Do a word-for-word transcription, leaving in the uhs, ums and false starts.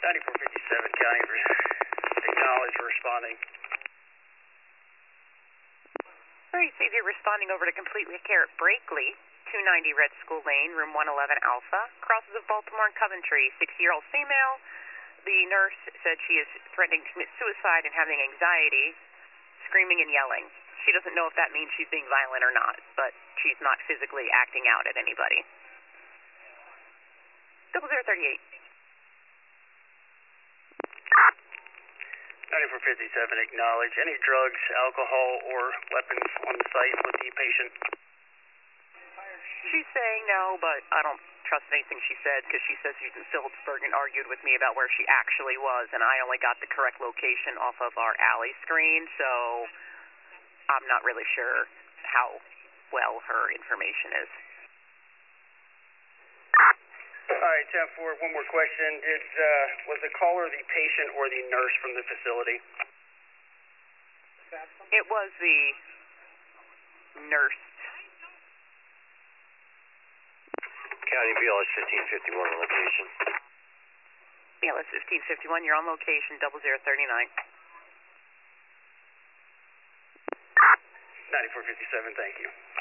ninety-four fifty-seven, County, acknowledge responding. Very safe, you're responding over to Complete Care at Brakely, two ninety Red School Lane, room one eleven Alpha, crosses of Baltimore and Coventry, sixty-year-old female. The nurse said she is threatening to commit suicide and having anxiety, screaming and yelling. She doesn't know if that means she's being violent or not, but she's not physically acting out at anybody. double zero thirty-eight. ninety-four fifty-seven, acknowledge. Any drugs, alcohol, or weapons on the site with the patient? She's saying no, but I don't trust anything she said because she says she's in Phillipsburg and argued with me about where she actually was, and I only got the correct location off of our alley screen, so I'm not really sure how well her information is. All right, ten four, one more question. Did, uh, was the caller the patient or the nurse from the facility? It was the nurse. County B L S fifteen fifty-one on location. B L S fifteen fifty-one, you're on location, double zero thirty-nine. ninety-four fifty-seven, thank you.